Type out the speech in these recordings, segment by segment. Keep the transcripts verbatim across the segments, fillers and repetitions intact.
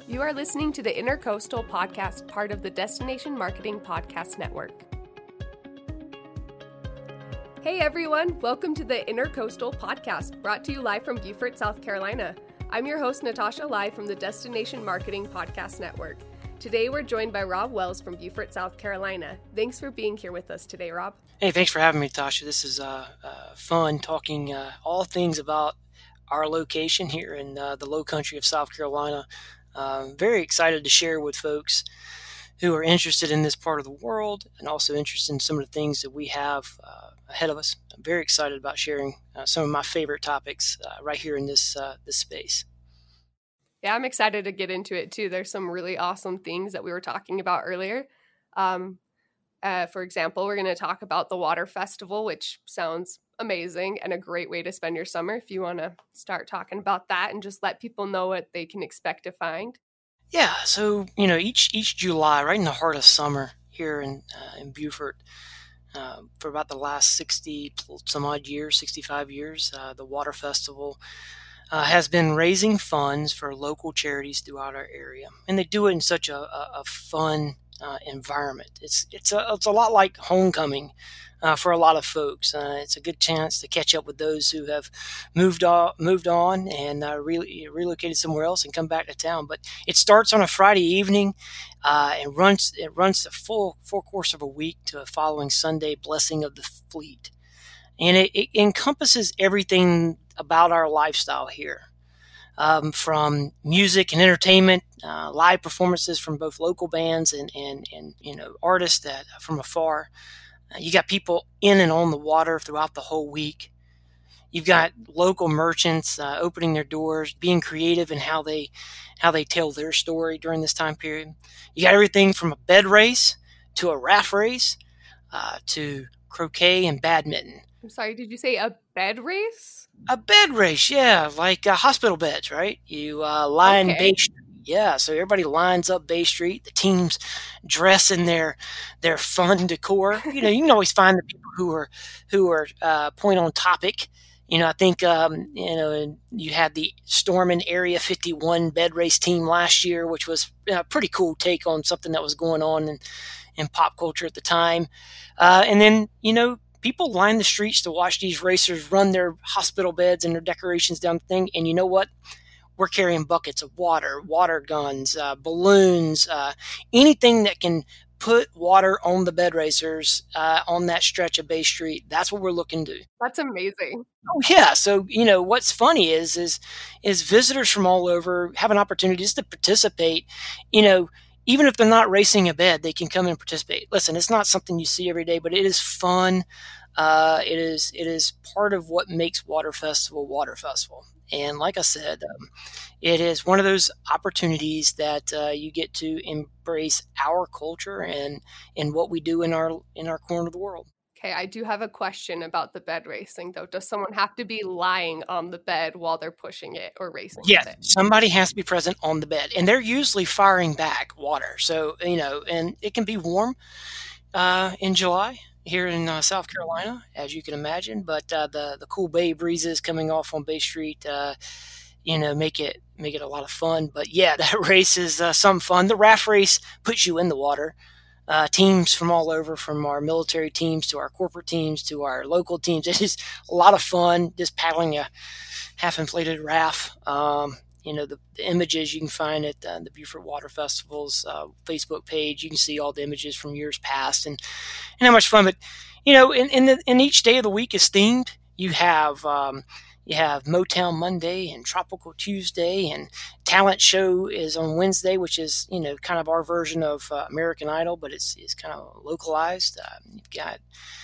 You are listening to the Intercoastal Podcast, part of the Destination Marketing Podcast Network. Hey everyone, welcome to the Intercoastal Podcast, brought to you live from Beaufort, South Carolina. I'm your host, Natasha, live from the Destination Marketing Podcast Network. Today we're joined by Rob Wells from Beaufort, South Carolina. Thanks for being here with us today, Rob. Hey, thanks for having me, Tasha. This is uh, uh, fun talking uh, all things about our location here in uh, the low country of South Carolina. Uh, very excited to share with folks who are interested in this part of the world and also interested in some of the things that we have uh, ahead of us. I'm very excited about sharing uh, some of my favorite topics uh, right here in this uh, this space. Yeah, I'm excited to get into it too. There's some really awesome things that we were talking about earlier. Um, uh, for example, we're going to talk about the Water Festival, which sounds amazing and a great way to spend your summer if you want to start talking about that and just let people know what they can expect to find. Yeah, so, you know, each each July, right in the heart of summer here in uh, in Beaufort, uh, for about the last sixty some odd years, sixty-five years, uh, the Water Festival uh, has been raising funds for local charities throughout our area, and they do it in such a, a, a fun uh, environment. It's it's a it's a lot like homecoming uh, for a lot of folks. Uh, it's a good chance to catch up with those who have moved on moved on and uh, re- relocated somewhere else and come back to town. But it starts on a Friday evening uh, and runs it runs the full full course of a week to a following Sunday blessing of the fleet, and it, it encompasses everything about our lifestyle here. Um, from music and entertainment, uh, live performances from both local bands and, and, and you know artists that from afar. Uh, you got people in and on the water throughout the whole week. You've got local merchants uh, opening their doors, being creative in how they how they tell their story during this time period. You got everything from a bed race to a raft race uh, to croquet and badminton. I'm sorry, did you say a bed race? A bed race, yeah, like uh, hospital beds, right? You uh, line Okay. Bay Street, yeah. So everybody lines up Bay Street. The teams dress in their their fun decor. You know, you can always find the people who are who are uh, point on topic. You know, I think um, you know you had the Stormin Area fifty-one bed race team last year, which was a pretty cool take on something that was going on in in pop culture at the time. Uh, and then you know. People line the streets to watch these racers run their hospital beds and their decorations down the thing. And you know what? We're carrying buckets of water, water guns, uh, balloons, uh, anything that can put water on the bed racers uh, on that stretch of Bay Street. That's what we're looking to do. That's amazing. Oh yeah. So, you know, what's funny is, is, is visitors from all over have an opportunity just to participate, you know, even if they're not racing a bed, they can come and participate. Listen, it's not something you see every day, but it is fun. Uh, it is it is part of what makes Water Festival Water Festival. And like I said, um, it is one of those opportunities that uh, you get to embrace our culture and and what we do in our in our corner of the world. Okay, I do have a question about the bed racing, though. Does someone have to be lying on the bed while they're pushing it or racing Yes, with it? somebody has to be present on the bed, and they're usually firing back water. So, you know, and it can be warm uh, in July here in uh, South Carolina, as you can imagine. But uh, the the cool bay breezes coming off on Bay Street, uh, you know, make it make it a lot of fun. But yeah, that race is uh, some fun. The raft race puts you in the water. Uh, teams from all over, from our military teams to our corporate teams to our local teams. It is a lot of fun just paddling a half-inflated raft. Um, you know, the, the images you can find at uh, the Beaufort Water Festival's uh, Facebook page. You can see all the images from years past and, and how much fun. But, you know, in, in, the, in each day of the week is themed. You have um, you have Motown Monday and Tropical Tuesday, and Talent Show is on Wednesday, which is, you know, kind of our version of uh, American Idol, but it's, it's kind of localized. Uh, you've got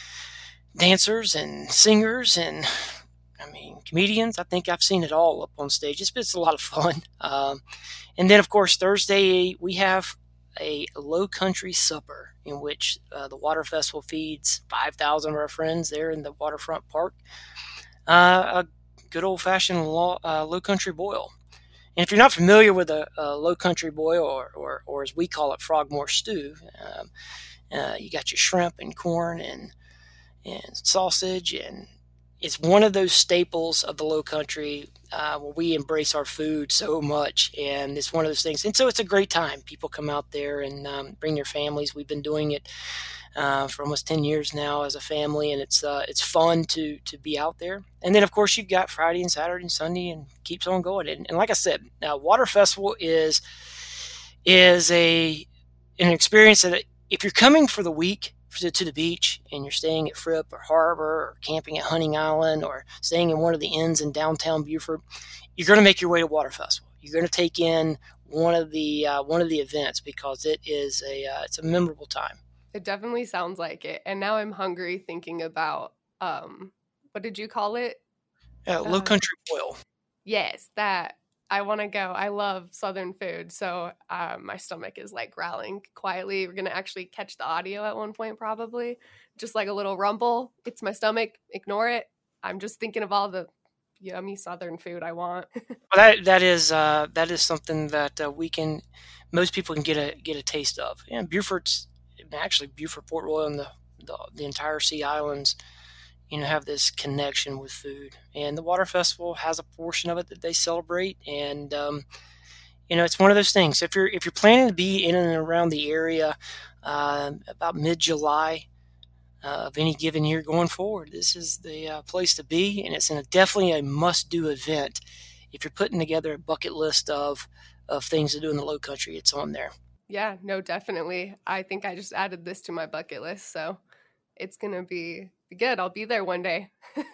dancers and singers and, I mean, comedians. I think I've seen it all up on stage. It's, it's a lot of fun. Um, and then, of course, Thursday we have a low country supper in which uh, the Water Festival feeds five thousand of our friends there in the waterfront park. Uh, a good old-fashioned low, uh, low country boil. And if you're not familiar with a, a low country boil, or, or, or as we call it, Frogmore stew, um, uh, you got your shrimp and corn and and sausage and it's one of those staples of the Low Country uh, where we embrace our food so much, and it's one of those things. And so it's a great time. People come out there and um, bring their families. We've been doing it uh, for almost ten years now as a family, and it's uh, it's fun to to be out there. And then of course you've got Friday and Saturday and Sunday, and keeps on going. And, and like I said, now Water Festival is is a an experience that if you're coming for the week to, to the beach and you're staying at Fripp or Harbor or camping at Hunting Island or staying in one of the inns in downtown Beaufort, you're going to make your way to Water Festival. You're going to take in one of the uh, one of the events because it is a uh, it's a memorable time. It definitely sounds like it. And now I'm hungry thinking about um, what did you call it? Uh, Low Country Boil. Yes, that. I want to go. I love Southern food. So uh, my stomach is like growling quietly. We're going to actually catch the audio at one point, probably. Just like a little rumble. It's my stomach. Ignore it. I'm just thinking of all the yummy Southern food I want. Well, that that is uh, that is something that uh, we can, most people can get a get a taste of. And Beaufort's actually Beaufort, Port Royal, and the, the the entire Sea Islands, you know, have this connection with food. And the Water Festival has a portion of it that they celebrate. And, um, you know, it's one of those things. If you're if you're planning to be in and around the area uh, about mid-July uh, of any given year going forward, this is the uh, place to be. And it's in a, definitely a must-do event. If you're putting together a bucket list of, of things to do in the Low Country, it's on there. Yeah, no, definitely. I think I just added this to my bucket list. So it's going to be good. I'll be there one day.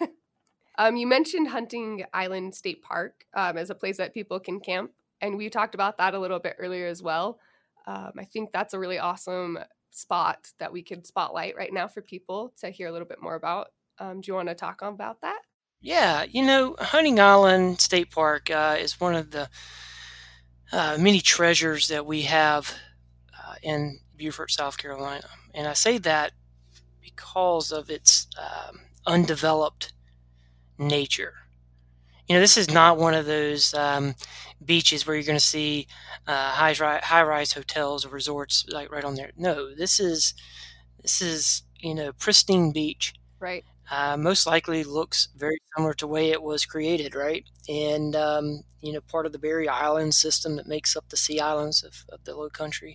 um, you mentioned Hunting Island State Park um, as a place that people can camp. And we talked about that a little bit earlier as well. Um, I think that's a really awesome spot that we could spotlight right now for people to hear a little bit more about. Um, do you want to talk about that? Yeah, you know, Hunting Island State Park uh, is one of the uh, many treasures that we have uh, in Beaufort, South Carolina. And I say that because of its um, undeveloped nature. You know, this is not one of those um, beaches where you're going to see uh, high high-rise hotels or resorts like right on there. No, this is this is you know pristine beach. Right. Uh, most likely looks very similar to the way it was created, right? And um, you know, part of the Barrier Island system that makes up the Sea Islands of, of the Low Country.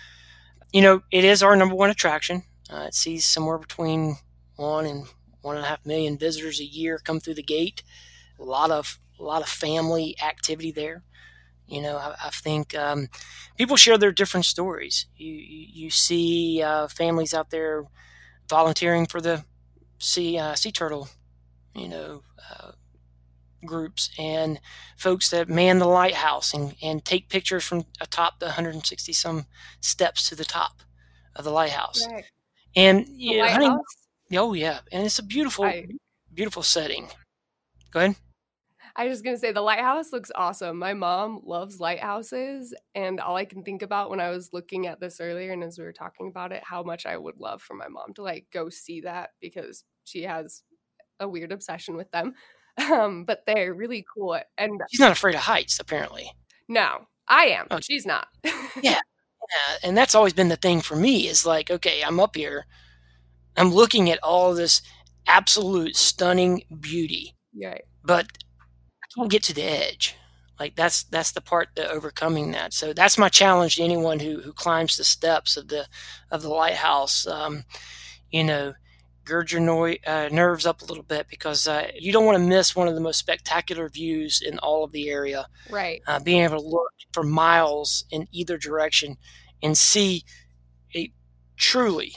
You know, it is our number one attraction. Uh, it sees somewhere between one and one and a half million visitors a year come through the gate. A lot of a lot of family activity there. You know, I, I think um, people share their different stories. You you, you see uh, families out there volunteering for the sea uh, sea turtle, you know, uh, groups, and folks that man the lighthouse and, and take pictures from atop the one hundred sixty some steps to the top of the lighthouse. Right. And The you know, hunting, lighthouse? oh yeah, and it's a beautiful, I, beautiful setting. Go ahead. I was going to say the lighthouse looks awesome. My mom loves lighthouses, and all I can think about when I was looking at this earlier and as we were talking about it, how much I would love for my mom to like go see that because she has a weird obsession with them. Um, but they're really cool. And She's not afraid of heights, apparently. no, I am. Oh. She's not. Yeah, yeah, and that's always been the thing for me is like, okay, I'm up here, I'm looking at all this absolute stunning beauty, Right. but I can't get to the edge. Like that's that's the part that overcoming that. So that's my challenge to anyone who who climbs the steps of the of the lighthouse. Um, you know, gird your no- uh, nerves up a little bit because uh, you don't want to miss one of the most spectacular views in all of the area. Right. Uh, being able to look for miles in either direction and see a truly,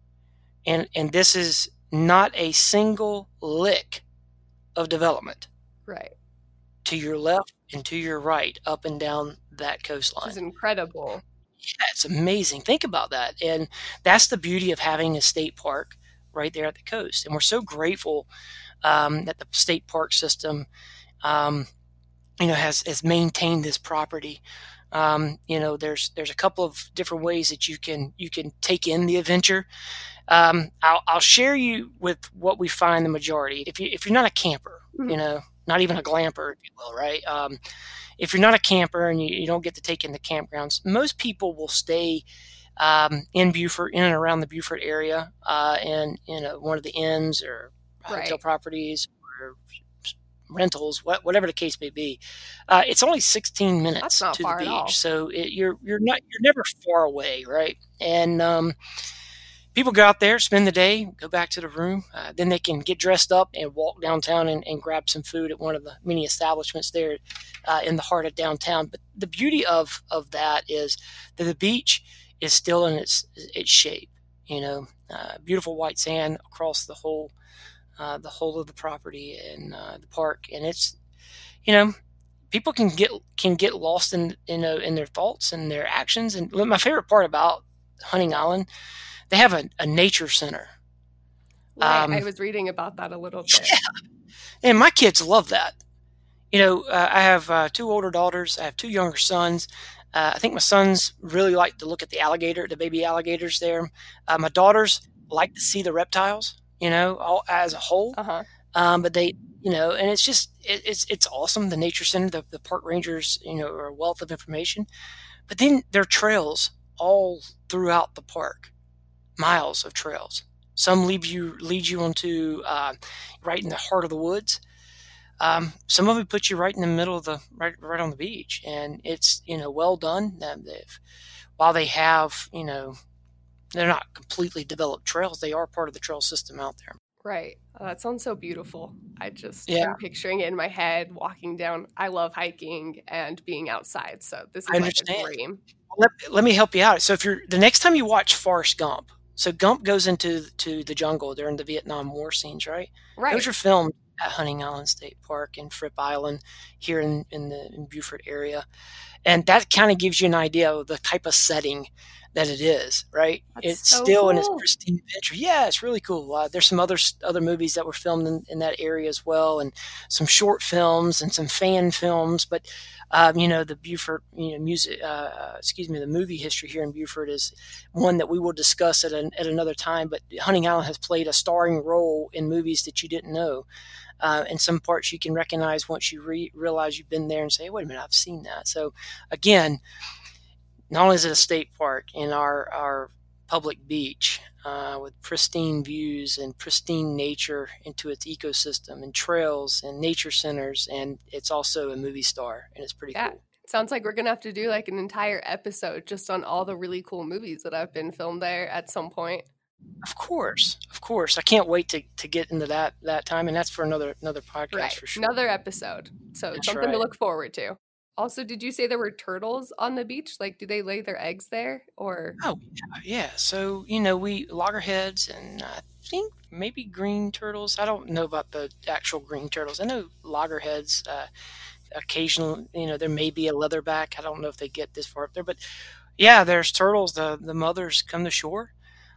and and this is not a single lick of development. Right. To your left and to your right, up and down that Which coastline. is incredible. Yeah, it's amazing. Think about that. And that's the beauty of having a state park right there at the coast. And we're so grateful um, that the state park system, um, you know, has, has maintained this property. Um, you know, there's there's a couple of different ways that you can you can take in the adventure. Um, I'll, I'll share you with what we find the majority. If you if you're not a camper, Mhm. you know, not even a glamper, if you will, right? Um, if you're not a camper and you, you don't get to take in the campgrounds, most people will stay um, in Beaufort, in and around the Beaufort area, uh, in you know one of the inns or hotel Right. properties, or rentals, what, whatever the case may be. Uh, it's only sixteen That's minutes not to the far at all. beach, so it, you're you're not you're never far away, right? And um, people go out there, spend the day, go back to the room. Uh, then they can get dressed up and walk downtown and, and grab some food at one of the many establishments there uh, in the heart of downtown. But the beauty of of that is that the beach is still in its its shape. You know, uh, beautiful white sand across the whole uh, the whole of the property and uh, the park, and it's you know people can get can get lost in you know in their thoughts and their actions. And my favorite part about Hunting Island, they have a, a nature center. Right. Um, I was reading about that a little bit. yeah, and my kids love that. You know, uh, I have uh, two older daughters. I have two younger sons. Uh, I think my sons really like to look at the alligator, the baby alligators there. Uh, my daughters like to see the reptiles, you know, all as a whole. Uh-huh. Um, but they, you know, and it's just, it, it's it's awesome. The nature center, the, the park rangers, you know, are a wealth of information. But then there are trails all throughout the park, miles of trails. Some lead you lead you onto uh, right in the heart of the woods. Um, some of it puts you right in the middle of the right right on the beach, and it's you know well done. Um, they've, while they have you know they're not completely developed trails, they are part of the trail system out there. Right. Oh, that sounds so beautiful. I just Yeah. am picturing it in my head, walking down. I love hiking and being outside, so this is I like a understand. dream. Let, let me help you out. So if you're the next time you watch Forrest Gump, so Gump goes into to the jungle during the Vietnam War scenes, right? Right. Those are filmed at Hunting Island State Park and Fripp Island here in, in the in Beaufort area. And that kind of gives you an idea of the type of setting that it is, right? That's It's so still in its cool. pristine picture. Yeah, it's really cool. Uh, there's some other other movies that were filmed in, in that area as well, and some short films and some fan films. But um, you know, the Beaufort, you know, music, uh, excuse me, the movie history here in Beaufort is one that we will discuss at an, at another time. But Hunting Island has played a starring role in movies that you didn't know. Uh, and some parts you can recognize once you re- realize you've been there and say, wait a minute, I've seen that. So again, not only is it a state park in our, our public beach uh, with pristine views and pristine nature into its ecosystem and trails and nature centers, and it's also a movie star, and it's pretty Yeah. cool. Sounds like we're going to have to do like an entire episode just on all the really cool movies that have been filmed there at some point. Of course, of course. I can't wait to, to get into that that time, and that's for another another podcast Right. for sure. Another episode. So That's something to right. look forward to. Also, did you say there were turtles on the beach? Like, do they lay their eggs there or? Oh yeah, yeah. So you know, we loggerheads and I think maybe green turtles. I don't know about the actual green turtles. I know loggerheads. Uh, occasionally, you know, there may be a leatherback. I don't know if they get this far up there, but yeah, there's turtles. The the mothers come to shore.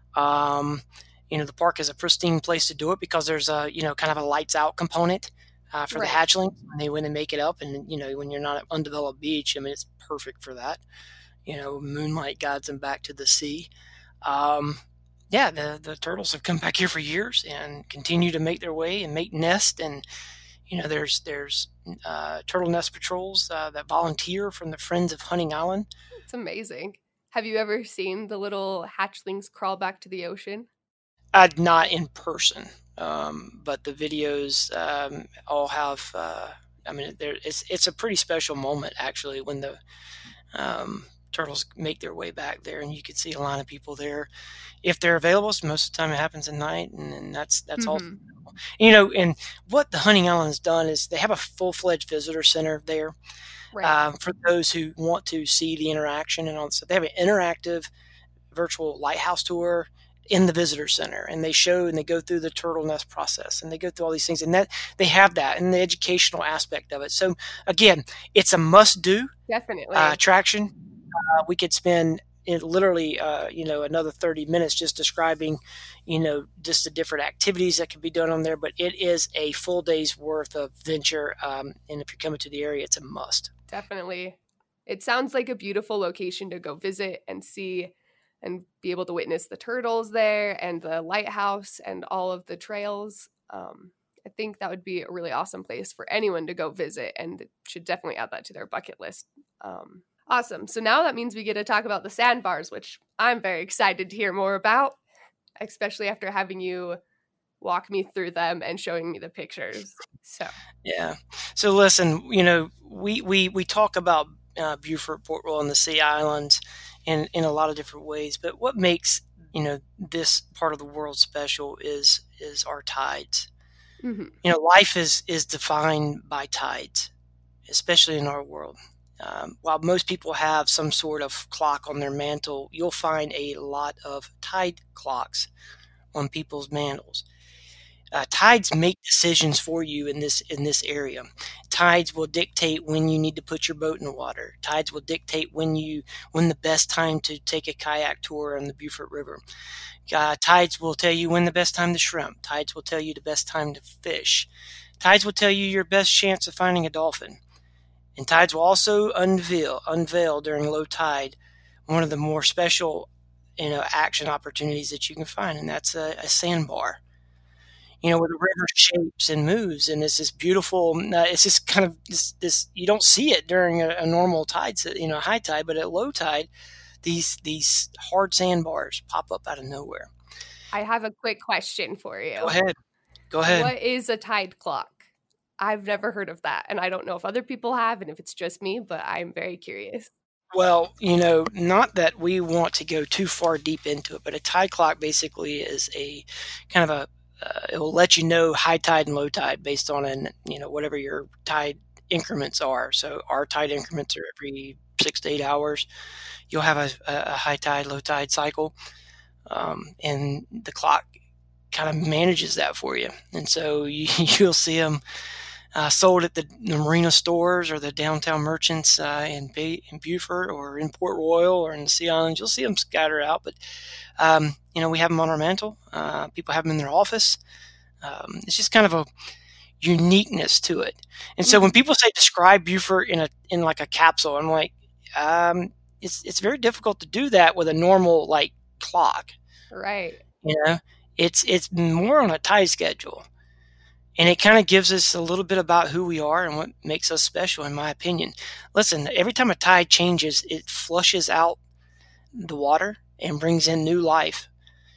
Um, you know, the park is a pristine place to do it because there's a you know kind of a lights out component uh, for Right. the hatchlings when they win and make it up, and you know when you're not at undeveloped beach, I mean it's perfect for that. You know, moonlight guides them back to the sea. Um, yeah, the the turtles have come back here for years and continue to make their way and make nest. And you know, there's there's uh, turtle nest patrols uh, that volunteer from the Friends of Hunting Island. It's amazing. Have you ever seen the little hatchlings crawl back to the ocean? Uh, not in person, um, but the videos um, all have. Uh, I mean, there it's it's a pretty special moment actually when the um, turtles make their way back there, and you can see a line of people there if they're available. So most of the time, it happens at night, and, and that's that's all. Mhm. You know, and what the Hunting Island has done is they have a full fledged visitor center there. Right. Um, for those who want to see the interaction and all. So they have an interactive virtual lighthouse tour in the visitor center, and they show and they go through the turtle nest process, and they go through all these things, and that they have that and the educational aspect of it. So again, it's a must do Definitely. uh, attraction. Uh, we could spend it literally, uh, you know, another thirty minutes just describing, you know, just the different activities that can be done on there. But it is a full day's worth of venture, um, and if you're coming to the area, it's a must. Definitely. It sounds like a beautiful location to go visit and see and be able to witness the turtles there and the lighthouse and all of the trails. Um, I think that would be a really awesome place for anyone to go visit and should definitely add that to their bucket list. Um, awesome. So now that means we get to talk about the sandbars, which I'm very excited to hear more about, especially after having you walk me through them and showing me the pictures. So Yeah. So listen, you know, we we we talk about uh, Beaufort, Port Royal, and the Sea Islands in in a lot of different ways. But what makes, you know, this part of the world special is is our tides. mhm. You know, life is is defined by tides, especially in our world. Um, while most people have some sort of clock on their mantle, you'll find a lot of tide clocks on people's mantles. Uh, tides make decisions for you in this in this area. Tides will dictate when you need to put your boat in the water. Tides will dictate when you when the best time to take a kayak tour on the Beaufort River. Uh, tides will tell you when the best time to shrimp. Tides will tell you the best time to fish. Tides will tell you your best chance of finding a dolphin. And tides will also unveil unveil during low tide one of the more special, you know, action opportunities that you can find, and that's a, a sandbar. You know, where the river shapes and moves, and it's this beautiful. Uh, it's just kind of this. This you don't see it during a, a normal tide, you know, high tide, but at low tide, these these hard sandbars pop up out of nowhere. I have a quick question for you. Go ahead. Go ahead. What is a tide clock? I've never heard of that, and I don't know if other people have, and if it's just me, but I'm very curious. Well, you know, not that we want to go too far deep into it, but a tide clock basically is a kind of a uh, it will let you know high tide and low tide based on an you know whatever your tide increments are. So our tide increments are every six to eight hours. You'll have a, a high tide, low tide cycle, um, and the clock kind of manages that for you. And so you, you'll see them uh, sold at the, the marina stores or the downtown merchants uh, in, Bay, in Beaufort or in Port Royal or in the Sea Islands. You'll see them scattered out, but um, you know we have them on our mantle. Uh, people have them in their office. Um, it's just kind of a uniqueness to it. And so when people say describe Beaufort in a in like a capsule, I'm like, um, it's it's very difficult to do that with a normal like clock. Right. You know, it's it's more on a tide schedule. And it kind of gives us a little bit about who we are and what makes us special, in my opinion. Listen, every time a tide changes, it flushes out the water and brings in new life.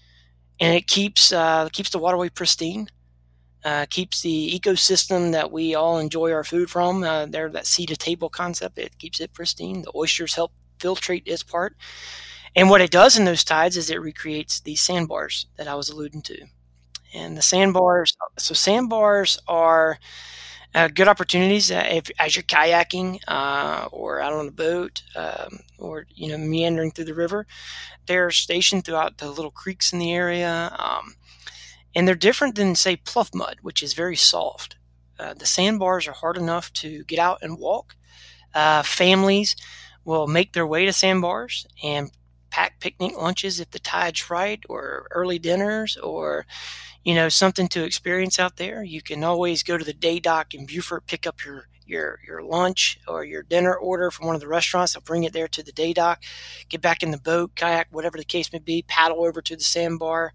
And it keeps uh, keeps the waterway pristine, uh, keeps the ecosystem that we all enjoy our food from. Uh, there, that sea to table concept, it keeps it pristine. The oysters help filtrate its part. And what it does in those tides is it recreates these sandbars that I was alluding to. And the sandbars, so sandbars are uh, good opportunities uh, if, as you're kayaking uh, or out on a boat um, or you know meandering through the river. They're stationed throughout the little creeks in the area, um, and they're different than say pluff mud, which is very soft. Uh, the sandbars are hard enough to get out and walk. Uh, families will make their way to sandbars and pack picnic lunches if the tide's right, or early dinners, or you know, something to experience out there. You can always go to the day dock in Beaufort, pick up your your your lunch or your dinner order from one of the restaurants. They'll bring it there to the day dock, get back in the boat, kayak, whatever the case may be, paddle over to the sandbar,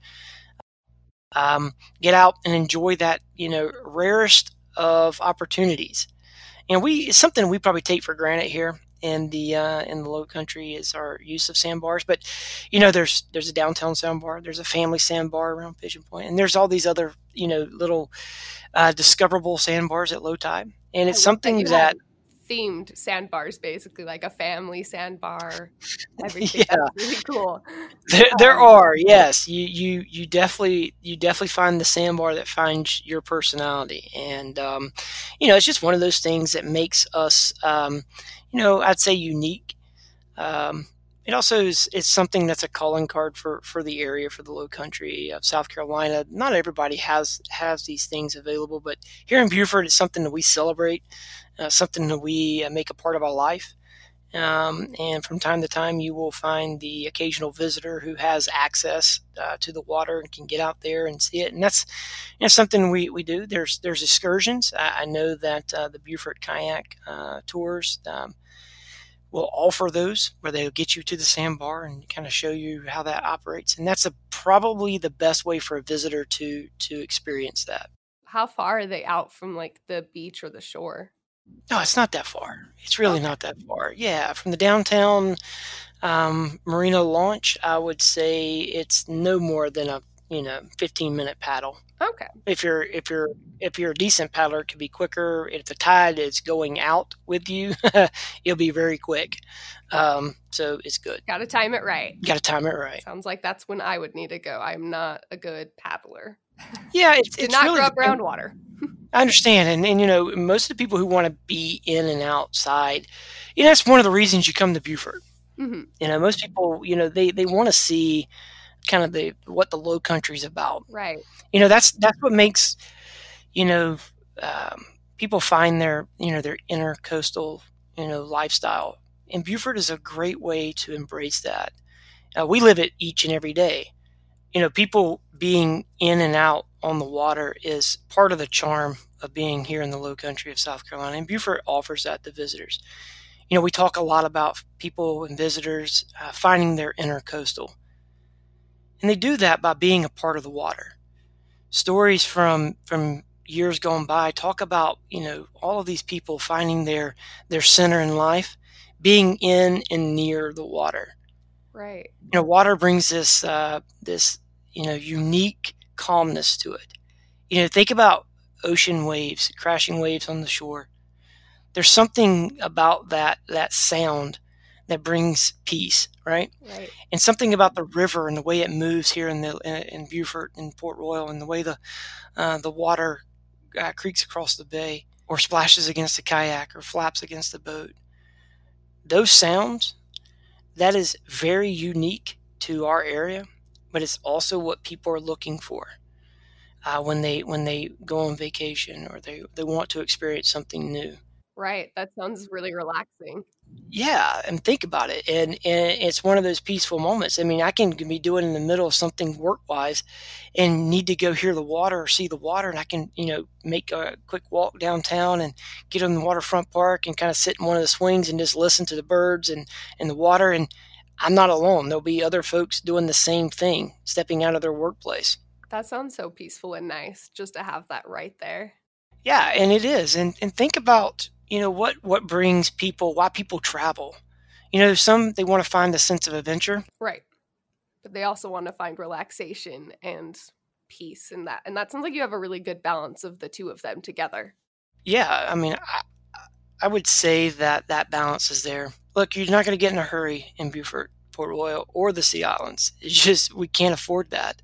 um, get out and enjoy that, you know, rarest of opportunities. And we it's something we probably take for granted here in the uh, in the Low Country is our use of sandbars. But you know, there's there's a downtown sandbar, there's a family sandbar around Pigeon Point, and there's all these other you know little uh, discoverable sandbars at low tide. And it's something that, that themed sandbars, basically like a family sandbar. Everything. Yeah, That's really cool. there, there are yes, you you you definitely you definitely find the sandbar that finds your personality, and um, you know, it's just one of those things that makes us. Um, You know, I'd say unique. Um, it also is it's something that's a calling card for, for the area, for the Low Country of South Carolina. Not everybody has has these things available, but here in Beaufort, it's something that we celebrate, uh, something that we uh, make a part of our life. Um, and from time to time, you will find the occasional visitor who has access uh, to the water and can get out there and see it. And that's you know, something we, we do. There's there's excursions. I, I know that uh, the Beaufort Kayak uh, Tours um, will offer those where they'll get you to the sandbar and kind of show you how that operates. And that's a, probably the best way for a visitor to to experience that. How far are they out from like the beach or the shore? No, it's not that far. It's really Okay. not that far. Yeah, from the downtown um, marina launch, I would say it's no more than a you know fifteen minute paddle. Okay. If you're if you're if you're a decent paddler, it can be quicker. If the tide is going out with you, it'll be very quick. Um, so it's good. Got to time it right. Got to time it right. Sounds like that's when I would need to go. I'm not a good paddler. Yeah, it's, Did it's not really grow up depend- around water. I understand, and and you know, most of the people who want to be in and outside, you know, that's one of the reasons you come to Beaufort. Mm-hmm. You know, most people, you know, they they want to see kind of the what the Low Country's about. Right. You know, that's that's what makes, you know, um, people find their you know their inner coastal you know lifestyle, and Beaufort is a great way to embrace that. Uh, we live it each and every day. You know, people being in and out on the water is part of the charm of being here in the Low Country of South Carolina, and Beaufort offers that to visitors. You know, we talk a lot about people and visitors uh, finding their inner coastal, and they do that by being a part of the water. Stories from from years gone by talk about you know all of these people finding their their center in life, being in and near the water. Right. You know, water brings this uh, this you know unique calmness to it. You know, think about ocean waves, crashing waves on the shore. There's something about that that sound that brings peace, right? Right. And something about the river and the way it moves here in the in Beaufort and Port Royal, and the way the uh, the water uh, creaks across the bay, or splashes against the kayak, or flaps against the boat. Those sounds, that is very unique to our area, but it's also what people are looking for uh, when they when they go on vacation, or they, they want to experience something new. Right. That sounds really relaxing. Yeah, and think about it. And, and it's one of those peaceful moments. I mean, I can be doing in the middle of something work-wise and need to go hear the water or see the water, and I can, you know, make a quick walk downtown and get on the waterfront park and kind of sit in one of the swings and just listen to the birds and, and the water. And I'm not alone. There'll be other folks doing the same thing, stepping out of their workplace. That sounds so peaceful and nice just to have that right there. Yeah, and it is. And and think about, you know, what, what brings people, why people travel. You know, some, they want to find a sense of adventure. Right. But they also want to find relaxation and peace in that. And that sounds like you have a really good balance of the two of them together. Yeah, I mean, I, I would say that that balance is there. Look, you're not going to get in a hurry in Beaufort, Port Royal, or the Sea Islands. It's just, we can't afford that.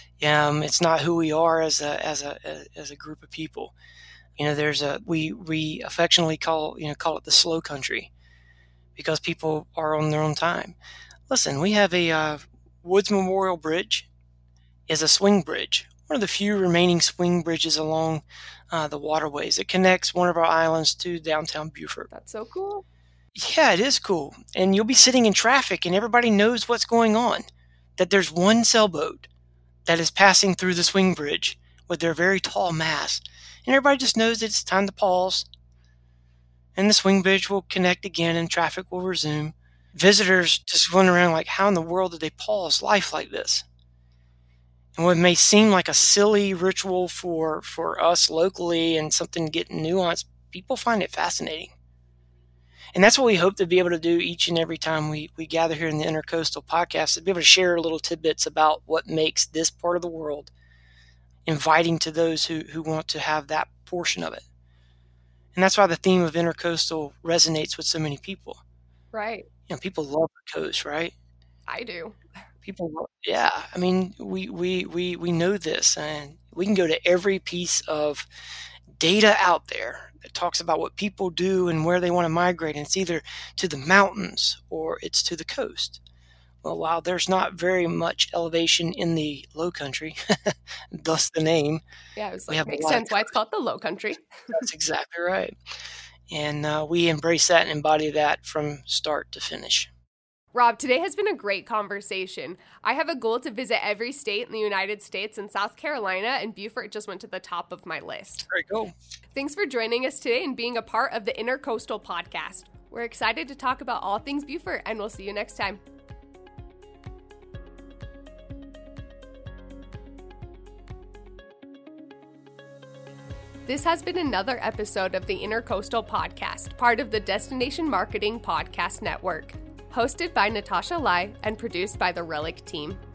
Um, it's not who we are as a as a as a group of people. You know, there's a we we affectionately call you know call it the slow country, because people are on their own time. Listen, we have a uh, Woods Memorial Bridge is a swing bridge, one of the few remaining swing bridges along uh, the waterways. It connects one of our islands to downtown Beaufort. That's so cool. Yeah, it is cool. And you'll be sitting in traffic and everybody knows what's going on, that there's one sailboat that is passing through the swing bridge with their very tall mast. And everybody just knows that it's time to pause. And the swing bridge will connect again and traffic will resume. Visitors just run around like, how in the world did they pause life like this? And what may seem like a silly ritual for, for us locally and something getting nuanced, people find it fascinating. And that's what we hope to be able to do each and every time we, we gather here in the Intercoastal Podcast, to be able to share little tidbits about what makes this part of the world inviting to those who, who want to have that portion of it. And that's why the theme of Intercoastal resonates with so many people. Right. You know, people love the coast, right? I do. People love, yeah. I mean, we, we, we, we know this, and we can go to every piece of data out there that talks about what people do and where they want to migrate, and it's either to the mountains or it's to the coast. Well, while there's not very much elevation in the Low Country, thus the name. Yeah, it was we like, have makes sense why it's called the Low Country. That's exactly right. And uh, we embrace that and embody that from start to finish. Rob, today has been a great conversation. I have a goal to visit every state in the United States, and South Carolina and Beaufort just went to the top of my list. Very cool. Thanks for joining us today and being a part of the Intercoastal Podcast. We're excited to talk about all things Beaufort, and we'll see you next time. This has been another episode of the Intercoastal Podcast, part of the Destination Marketing Podcast Network, hosted by Natasha Lai and produced by the Relic team.